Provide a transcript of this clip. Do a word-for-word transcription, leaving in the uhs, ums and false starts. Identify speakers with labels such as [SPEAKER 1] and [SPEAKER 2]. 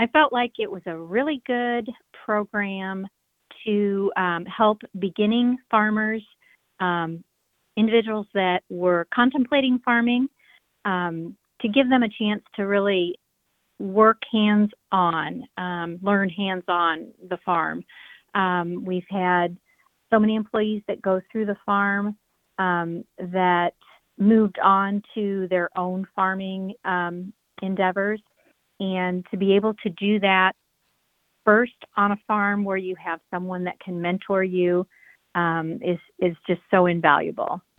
[SPEAKER 1] I felt like it was a really good program to um, help beginning farmers, um, individuals that were contemplating farming, um, to give them a chance to really work hands-on, um, learn hands-on the farm. Um, we've had so many employees that go through the farm um, that moved on to their own farming um, endeavors. And to be able to do that first on a farm where you have someone that can mentor you um, is is just so invaluable.